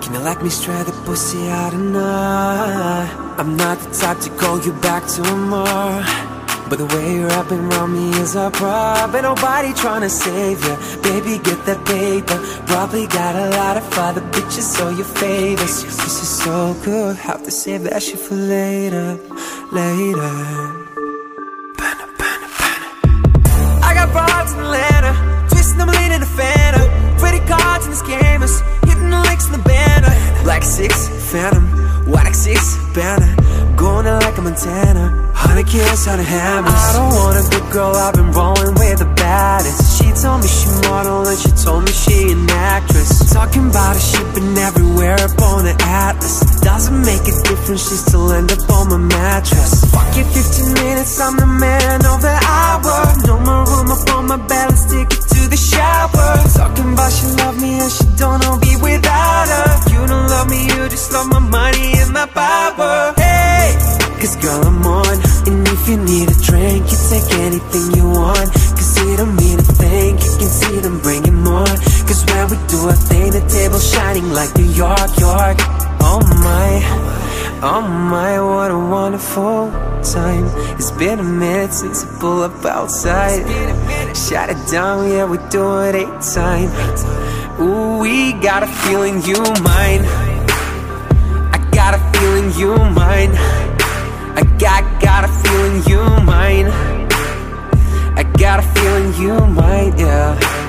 me like me straight the pussy out of night. I'm not the type to call you back tomorrow, but the way you're wrapping around me is a problem. Ain't nobody trying to save you. Baby, get that paper. Probably got a lot of other bitches, so your favors. This is so good, have to save that shit for later. Later. I got broads in Atlanta, twisting them, leaning the Fanta. Credit cards in the scammers, hitting the links in the banner. Black 6, Phantom, White 6, banner. Going out like a Montana, 100 kills, 100 hammers. I don't want a good girl, I've been rolling with the baddest. She told me she model and she told me she an actress. Talking about her shipping everywhere up on the Atlas. Doesn't make a difference, she still end up on my mattress. Fuck it, 15 minutes, I'm the man of the hour. No more room up on my bed, let's take it to the shower. Talking about she love me and she don't know be without her. You don't love me, you just love my money and my power. Hey, cause girl, I'm on. And if you need a drink, you take anything you want. Cause it don't mean a thing, you can see them bringing more. Cause when we do a thing, the table's shining like New York, York. Oh my, what a wonderful time. It's been a minute since I pull up outside. Shut it down, yeah, we do it 8 times. Ooh, we got a feeling you mine. I got a feeling you mine. I got a feeling you mine. I got a feeling you might, yeah.